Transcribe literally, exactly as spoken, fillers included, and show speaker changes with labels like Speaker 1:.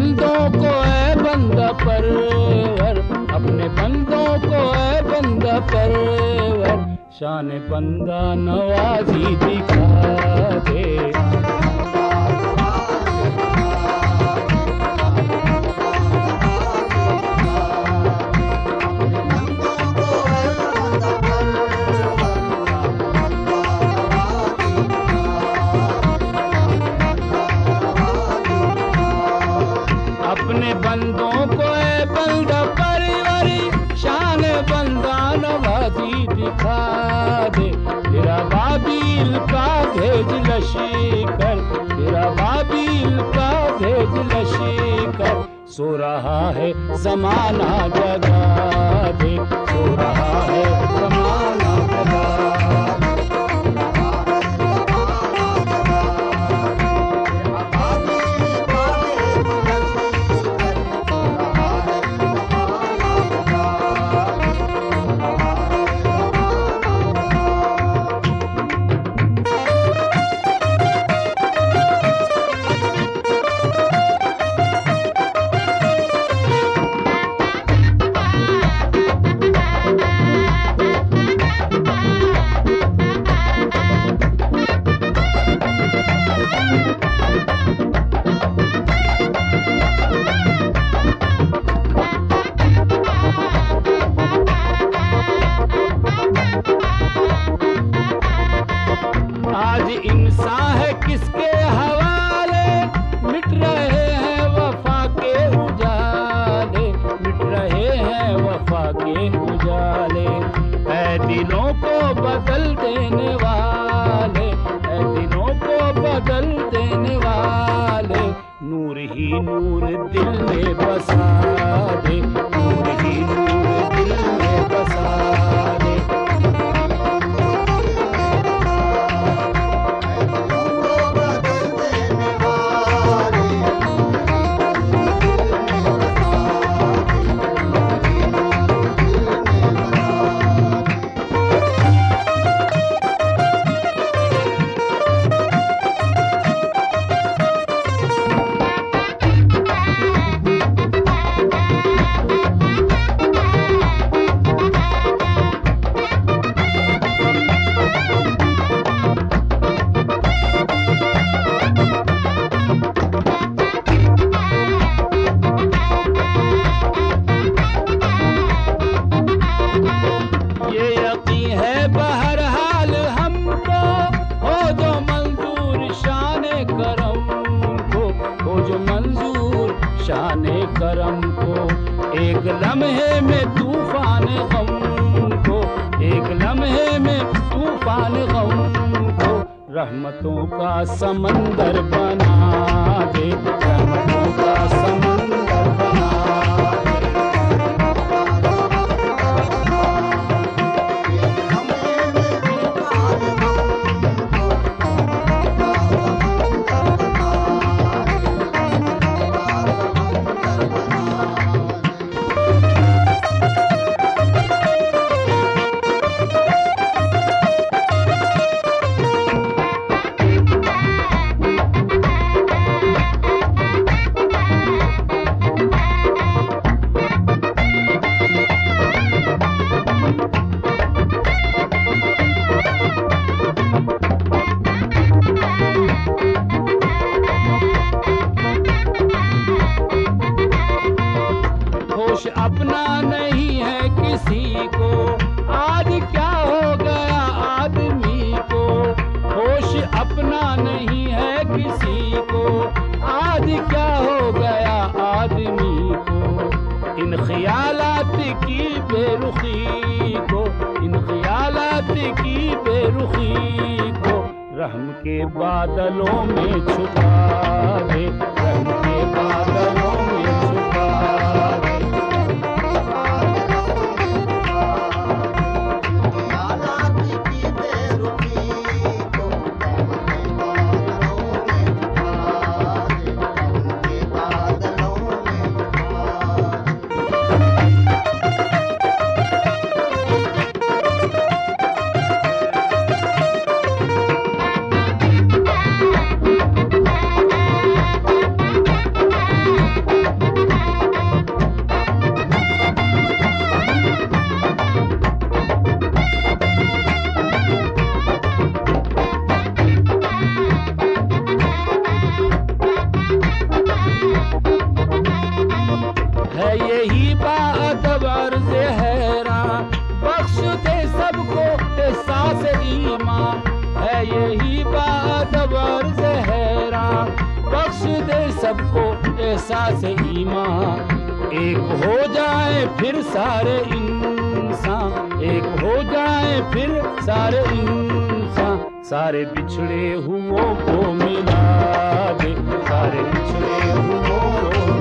Speaker 1: बंदों को ऐ बंदा परवर, अपने बंदों को ऐ बंदा परवर, शान बंदा नवाजी दिखा दे। अपने बंदों को ऐ बंदा परवरी, शान बंदा नवाजी दिखा दे। तेरा बाबील का भेज लश्कर, तेरा बाबील का भेज लश्कर, सो रहा है ज़माना जगा दे, सो रहा है ज़माना जगा दे। आज इंसान है किसके हवाले, मिट रहे हैं वफा के उजाले, मिट रहे हैं वफा के उजाले। ऐ दिलों को बदल देने वाले, ऐ दिलों को बदल देने वाले, नूर ही नूर दिल में बसा दे, नूर ही नूर दिल में बसा दे। शाने करम को एक लम्हे में तूफान गम को, एक लम्हे में तूफान गम को, रहमतों का समंदर बना दे, रहमतों का समंदर बना दे। अपना नहीं है किसी को, आज क्या हो गया आदमी को, होश अपना नहीं है किसी को, आज क्या हो गया आदमी को। इन ख्यालात की बेरुखी को, इन ख्यालात की बेरुखी को, रहम के बादलों में छुपा दे, रहम के बादलों में छुपा दे। सबको एहसास ईमान। एक हो जाए फिर सारे इंसान, एक हो जाए फिर सारे इंसान, सारे बिछड़े हुओं को मिला दे, सारे बिछड़े हुओं को